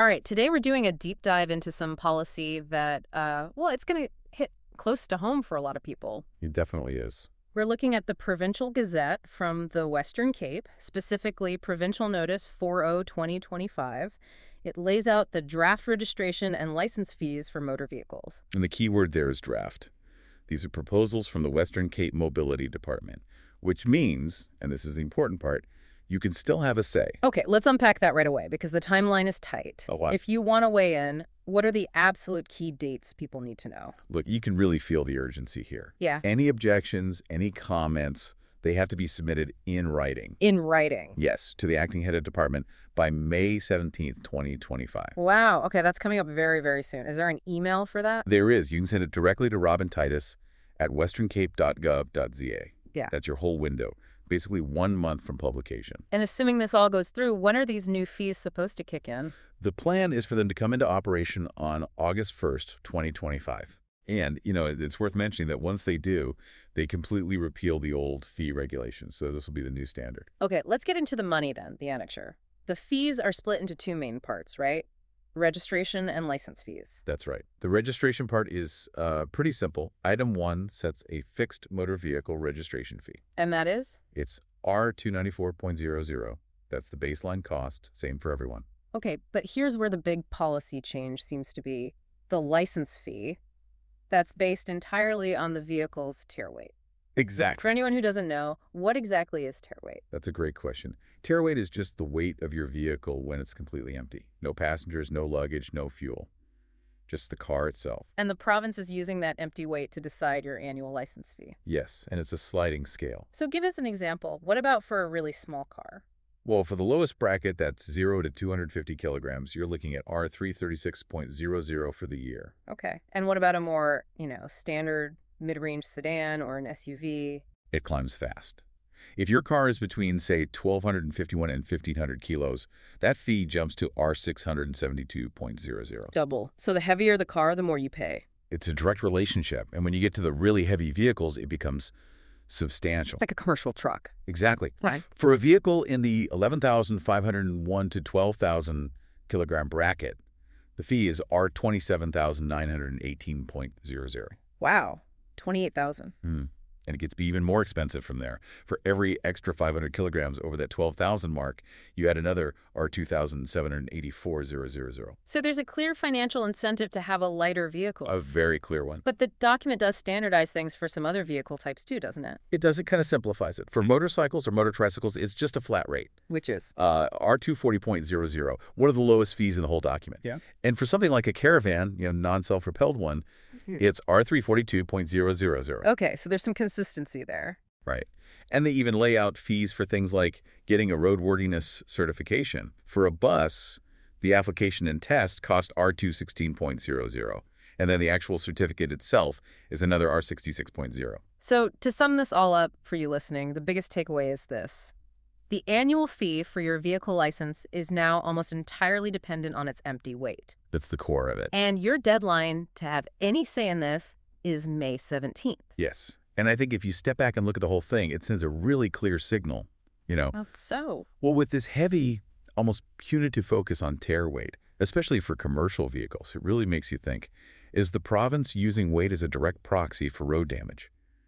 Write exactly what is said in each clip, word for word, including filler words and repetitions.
All right, today we're doing a deep dive into some policy that, uh, well, it's going to hit close to home for a lot of people. It definitely is. We're looking at the Provincial Gazette from the Western Cape, specifically Provincial Notice four oh twenty twenty-five. It lays out the draft registration and license fees for motor vehicles. And the key word there is draft. These are proposals from the Western Cape Mobility Department, which means, and this is the important part, you can still have a say. Okay, let's unpack that right away because the timeline is tight. A what? If you want to weigh in, what are the absolute key dates people need to know? Look, you can really feel the urgency here. Yeah. Any objections, any comments, they have to be submitted in writing. In writing. Yes, to the acting head of department by May seventeenth, twenty twenty-five. Wow. Okay, that's coming up very, very soon. Is there an email for that? There is. You can send it directly to Robin Titus at western cape dot gov dot z a. Yeah. That's your whole window. Basically one month from publication. And assuming this all goes through, when are these new fees supposed to kick in? The plan is for them to come into operation on August first, twenty twenty-five. And, you know, it's worth mentioning that once they do, they completely repeal the old fee regulations. So this will be the new standard. Okay, let's get into the money then, the annexure. The fees are split into two main parts, right? Registration and license fees. That's right. The registration part is uh, pretty simple. Item one sets a fixed motor vehicle registration fee. And that is? It's R two ninety-four point zero zero. That's the baseline cost, same for everyone. Okay, but here's where the big policy change seems to be. The license fee. That's based entirely on the vehicle's tare weight. Exactly. For anyone who doesn't know, what exactly is tare weight? That's a great question. Tare weight is just the weight of your vehicle when it's completely empty. No passengers, no luggage, no fuel. Just the car itself. And the province is using that empty weight to decide your annual license fee. Yes, and it's a sliding scale. So give us an example. What about for a really small car? Well, for the lowest bracket, that's zero to two hundred fifty kilograms, you're looking at R three thirty-six point zero zero for the year. Okay. And what about a more, you know, standard mid-range sedan or an S U V? It climbs fast. If your car is between, say, twelve fifty-one and fifteen hundred kilos, that fee jumps to R six seventy-two point zero zero. Double. So the heavier the car, the more you pay. It's a direct relationship, and when you get to the really heavy vehicles, it becomes substantial. Like a commercial truck. Exactly. Right. For a vehicle in the eleven thousand five hundred one to twelve thousand kilogram bracket, the fee is R twenty-seven thousand nine hundred eighteen point zero zero. Wow. twenty-eight thousand. Hmm. And it gets even more expensive from there. For every extra five hundred kilograms over that twelve thousand mark, you add another R two thousand seven hundred eighty-four thousand. So there's a clear financial incentive to have a lighter vehicle. A very clear one. But the document does standardize things for some other vehicle types too, doesn't it? It does. It kind of simplifies it. For motorcycles or motor tricycles, it's just a flat rate. Which is? Uh, R two forty point zero zero, one of the lowest fees in the whole document. Yeah. And for something like a Caravan, you know, non-self-propelled one, it's R three forty-two point zero zero zero. Okay, so there's some consistency there. Right. And they even lay out fees for things like getting a roadworthiness certification. For a bus, the application and test cost R two sixteen point zero zero. And then the actual certificate itself is another R sixty-six point zero. So to sum this all up for you listening, the biggest takeaway is this. The annual fee for your vehicle license is now almost entirely dependent on its empty weight. That's the core of it. And your deadline to have any say in this is May seventeenth. Yes. And I think if you step back and look at the whole thing, it sends a really clear signal, you know. Oh, so? Well, with this heavy, almost punitive focus on tare weight, especially for commercial vehicles, it really makes you think, is the province using weight as a direct proxy for road damage?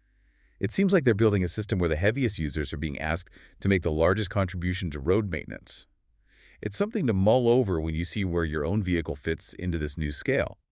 It seems like they're building a system where the heaviest users are being asked to make the largest contribution to road maintenance. It's something to mull over when you see where your own vehicle fits into this new scale.